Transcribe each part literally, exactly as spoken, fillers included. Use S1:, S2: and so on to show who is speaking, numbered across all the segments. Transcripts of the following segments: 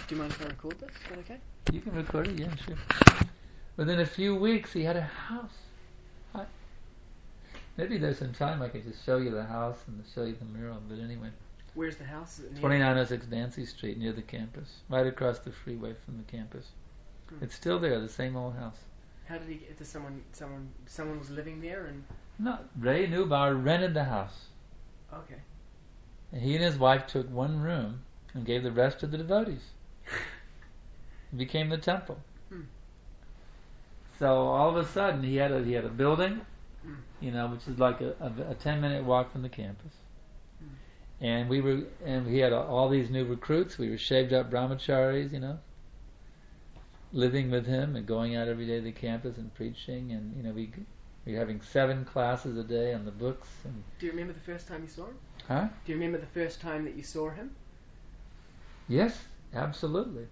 S1: Do you mind if I record this? Is that okay?
S2: You can record it, yeah, sure. Within a few weeks, he had a house. I, maybe there's some time I could just show you the house and show you the mural, but anyway.
S1: Where's the house? Is it near?
S2: twenty-nine oh six Dancy Street, near the campus, right across the freeway from the campus. Hmm. It's still there, the same old house.
S1: How did he get to someone? Someone, someone was living there, and
S2: no, Ray Neubauer rented the house.
S1: Okay.
S2: And he and his wife took one room and gave the rest to the devotees. It became the temple.
S1: Hmm.
S2: So all of a sudden, he had a he had a building, hmm. you know, which is like a, a, a ten minute walk from the campus. And we were, and we had all these new recruits. We were shaved up brahmacharis, you know, living with him and going out every day to the campus and preaching. And you know, we we were having seven classes a day on the books. And
S1: do you remember the first time you saw him?
S2: Huh?
S1: Do you remember the first time that you saw him?
S2: Yes, absolutely.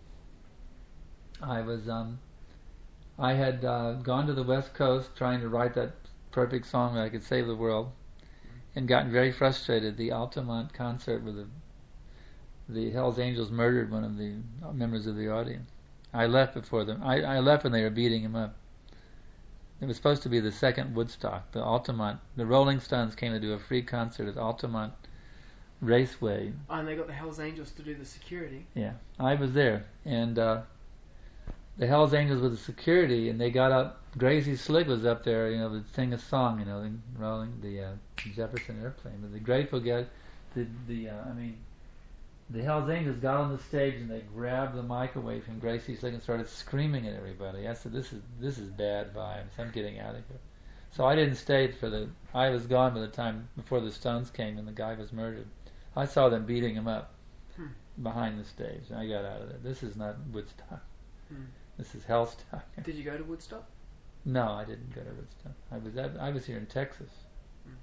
S2: I was, um, I had uh, gone to the West Coast trying to write that perfect song that I could save the world. And gotten very frustrated. The Altamont concert where the the Hells Angels murdered one of the members of the audience. I left before them. I, I left when they were beating him up. It was supposed to be the second Woodstock. The Altamont, the Rolling Stones came to do a free concert at Altamont Raceway.
S1: Oh, and they got the Hells Angels to do the security.
S2: Yeah, I was there, and uh, the Hells Angels were the security, and they got up. Gracie Slick was up there, you know, to sing a song, you know, the rolling the uh, Jefferson Airplane. But the Grateful Dead, the the uh, I mean, the Hells Angels got on the stage and they grabbed the mic away from Gracie Slick and started screaming at everybody. I said, "This is this is bad vibes. I'm getting out of here." So I didn't stay for the. I was gone by the time before the Stones came and the guy was murdered. I saw them beating him up hmm. behind the stage, and I got out of there. This is not Woodstock. Hmm. This is Hellstock.
S1: Did you go to Woodstock?
S2: No, I didn't go to Woodstock. I was at, I was here in Texas mm.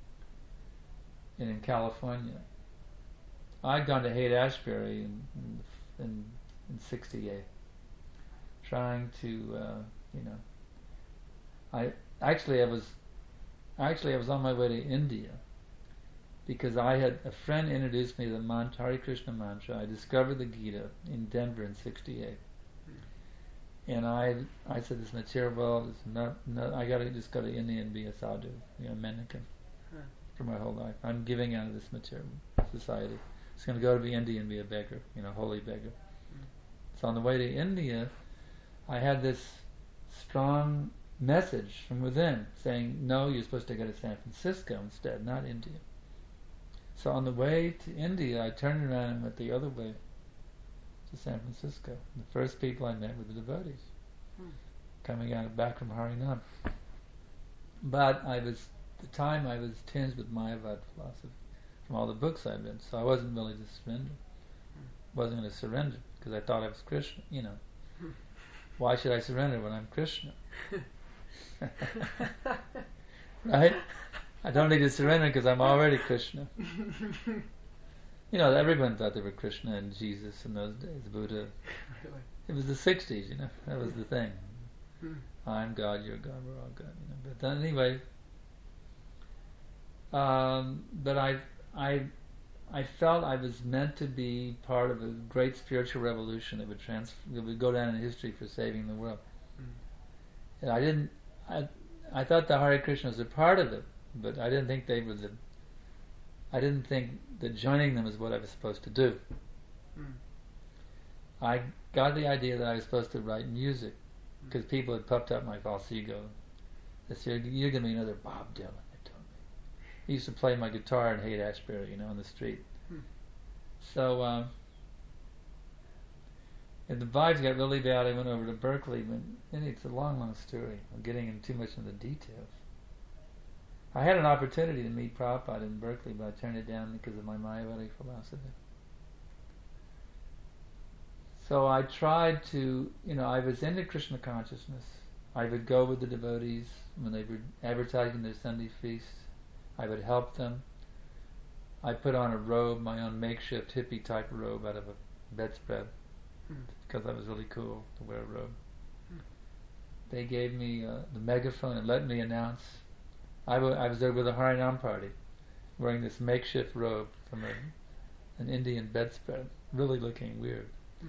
S2: and in California. I'd gone to Haight-Ashbury in in in sixty-eight, trying to uh, you know. I actually I was actually I was on my way to India because I had a friend introduced me to the mantra, Hare Krishna mantra. I discovered the Gita in Denver in sixty-eight. And I, I said this material world is not, not I gotta just go to India and be a sadhu, you know, mendicant, huh. for my whole life. I'm giving out of this material society. It's gonna go to be India and be a beggar, you know, holy beggar. Mm. So on the way to India, I had this strong message from within saying, no, you're supposed to go to San Francisco instead, not India. So on the way to India, I turned around and went the other way to San Francisco. The first people I met were the devotees hmm. coming out back from Harinam. But I was, at the time I was tinged with Mayavad philosophy from all the books I'd read, so I wasn't willing to surrender. Hmm. Wasn't going to surrender because I thought I was Krishna, you know. Hmm. Why should I surrender when I'm Krishna? Right? I don't need to surrender because I'm already Krishna. You know, everyone thought they were Krishna and Jesus in those days, Buddha. Really? It was the sixties, you know, that was the thing. Hmm. I'm God, you're God, we're all God, you know. But then anyway, um, but I, I, I felt I was meant to be part of a great spiritual revolution that would trans, that would go down in history for saving the world. Hmm. And I didn't, I, I thought the Hare Krishna was a part of it, but I didn't think they were the. I didn't think that joining them is what I was supposed to do. Mm. I got the idea that I was supposed to write music because mm. people had puffed up my false ego. They said, "You're going to be another Bob Dylan." They told me. He used to play my guitar in Haight-Ashbury, you know, on the street. Mm. So, um, and the vibes got really bad. I went over to Berkeley, and it's a long, long story. I'm getting into too much into the details. I had an opportunity to meet Prabhupada in Berkeley, but I turned it down because of my Mayavadi philosophy. So I tried to, you know, I was into Krishna consciousness. I would go with the devotees when they were advertising their Sunday feasts. I would help them. I put on a robe, my own makeshift hippie type robe out of a bedspread, mm. because I was really cool to wear a robe. Mm. They gave me uh, the megaphone and let me announce. I, w- I was there with a Harinam party, wearing this makeshift robe from a, an Indian bedspread, really looking weird. Mm.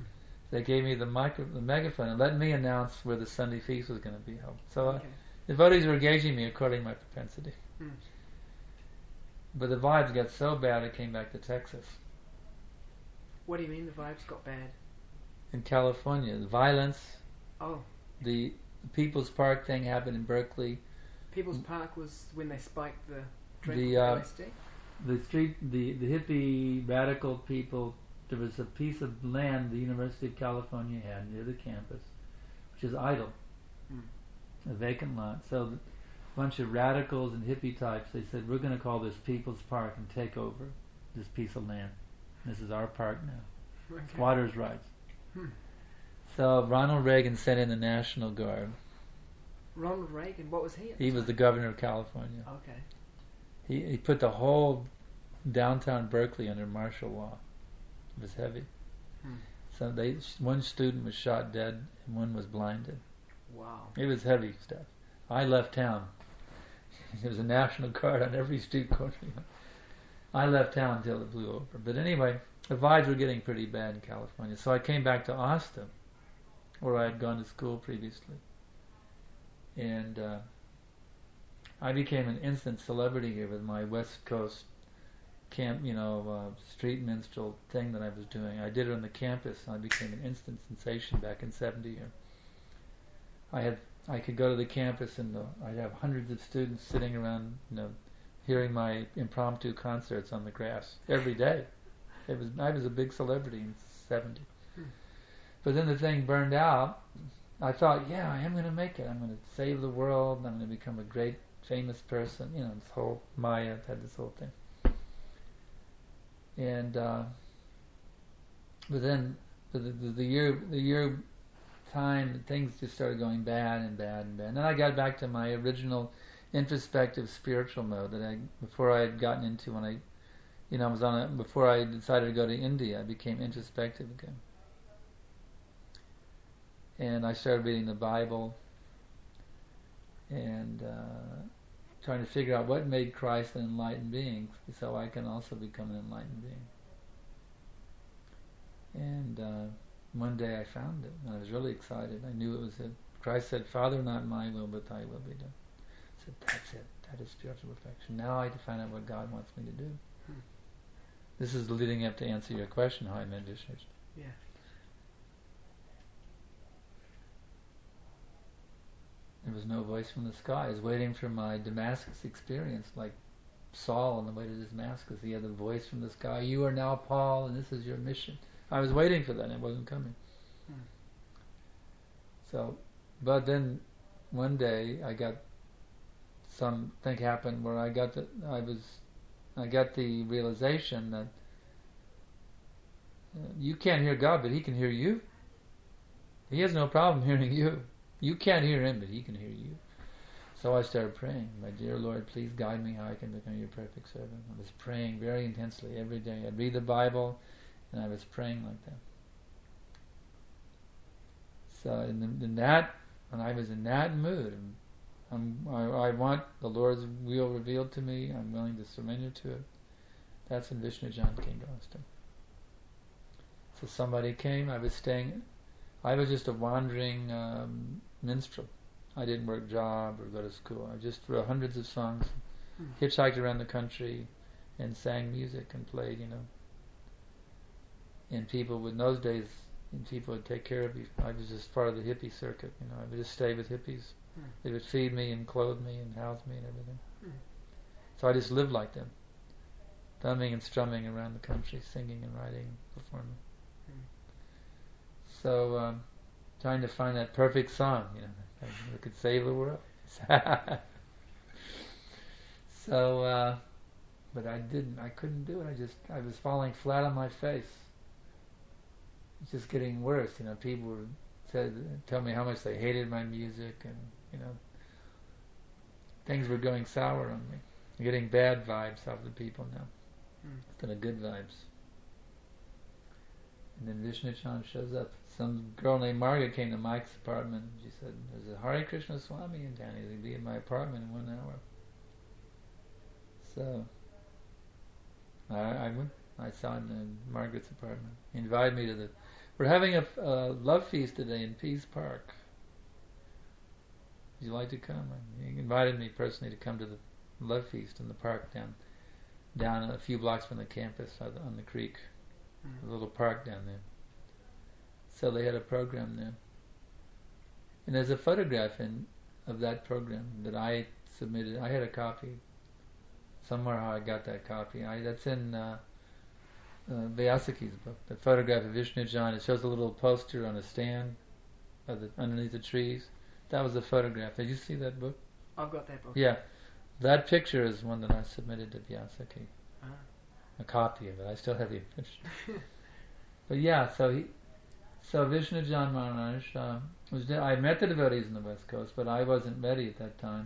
S2: they gave me the micro, the megaphone, and let me announce where the Sunday feast was going to be held. So
S1: Okay.
S2: uh, the devotees were engaging me according to my propensity.
S1: Hmm.
S2: But the vibes got so bad, I came back to Texas.
S1: What do you mean the vibes got bad?
S2: In California, the violence,
S1: Oh,
S2: the People's Park thing happened in Berkeley.
S1: People's Park was when they spiked the drink
S2: The,
S1: with
S2: uh,
S1: L S D?
S2: The street, the, the hippie radical people, there was a piece of land the University of California had near the campus, which is idle,
S1: Hmm.
S2: a vacant lot. So the, a bunch of radicals and hippie types, they said, we're going to call this People's Park and take over this piece of land. This is our park now.
S1: Okay.
S2: Squatters' rights.
S1: Hmm.
S2: So Ronald Reagan sent in the National Guard.
S1: Ronald Reagan, what was he? At
S2: He was the governor of California.
S1: Okay.
S2: He, he put the whole downtown Berkeley under martial law. It was heavy.
S1: Hmm.
S2: So they, one student was shot dead and one was blinded.
S1: Wow.
S2: It was heavy stuff. I left town. There was a National Guard on every street corner. I left town until it blew over. But anyway, the vibes were getting pretty bad in California. So I came back to Austin, where I had gone to school previously. And uh, I became an instant celebrity here with my West Coast camp, you know, uh, street minstrel thing that I was doing. I did it on the campus, and I became an instant sensation back in seventy here. I had, I could go to the campus, and uh, I'd have hundreds of students sitting around, you know, hearing my impromptu concerts on the grass every day. It was, I was a big celebrity in seventy.
S1: Hmm.
S2: But then the thing burned out. I thought, yeah, I am going to make it. I'm going to save the world. I'm going to become a great, famous person. You know, this whole Maya had this whole thing. And uh, but then the, the, the year the year time things just started going bad and bad and bad. And then I got back to my original introspective spiritual mode that I before I had gotten into when I you know I was on a, before I decided to go to India. I became introspective again, and I started reading the Bible and uh, trying to figure out what made Christ an enlightened being, so I can also become an enlightened being. And uh, one day I found it, and I was really excited. I knew it was it. Christ said, "Father, not my will, but thy will be done." I said, "That's it. That is spiritual perfection. Now I have to find out what God wants me to do."
S1: Hmm.
S2: This is leading up to answer your question, how I met Vishnu.
S1: Yeah.
S2: There was no voice from the sky. I was waiting for my Damascus experience, like Saul on the way to Damascus. He had the voice from the sky, "You are now Paul, and this is your mission." I was waiting for that, and it wasn't coming.
S1: Hmm.
S2: So, but then one day I got something happened where I got the I was I got the realization that uh, you can't hear God, but He can hear you. He has no problem hearing you. You can't hear Him, but He can hear you. So I started praying, "My dear Lord, please guide me how I can become your perfect servant." I was praying very intensely every day. I'd read the Bible, and I was praying like that. So in, the, in that, when I was in that mood, and I'm, I, I want the Lord's will revealed to me, I'm willing to surrender to it. That's when Vishnu Jan came to Austin. So somebody came. I was staying. I was just a wandering um, minstrel. I didn't work job or go to school. I just wrote hundreds of songs,
S1: Hmm.
S2: hitchhiked around the country, and sang music and played, you know. And people would, in those days, and people would take care of you. I was just part of the hippie circuit, you know. I would just stay with hippies.
S1: Hmm.
S2: They would feed me and clothe me and house me and everything.
S1: Hmm.
S2: So I just lived like them, thumbing and strumming around the country, singing and writing and performing.
S1: Hmm.
S2: So, um, trying to find that perfect song, you know, that could save the world. So, uh, but I didn't. I couldn't do it. I just, I was falling flat on my face. It's just getting worse. You know, people would said, tell me how much they hated my music, and you know, things were going sour on me. I'm getting bad vibes off the people now,
S1: Mm.
S2: instead of good vibes. And then Vishnu Chan shows up. Some girl named Margaret came to Mike's apartment. She said, "There's a Hare Krishna Swami in town. He's going to be in my apartment in one hour." So I, I went. I saw him in Margaret's apartment. He invited me to the We're having a, a love feast today in Peace Park. Would you like to come? He invited me personally to come to the love feast in the park down down a few blocks from the campus on the creek.
S1: Mm.
S2: A little park down there. So they had a program there. And there's a photograph in of that program that I submitted. I had a copy. Somewhere how I got that copy. I, that's in uh, uh, Vyasaki's book. The photograph of Vishnu John. It shows a little poster on a stand of the, underneath the trees. That was the photograph. Did you see that book?
S1: I've got that book.
S2: Yeah. That picture is one that I submitted to Vyasaki.
S1: Ah.
S2: A copy of it. I still have the original. But yeah, so he, so Vishnu John Maharaj um, was. I met the devotees in the West Coast, but I wasn't ready at that time.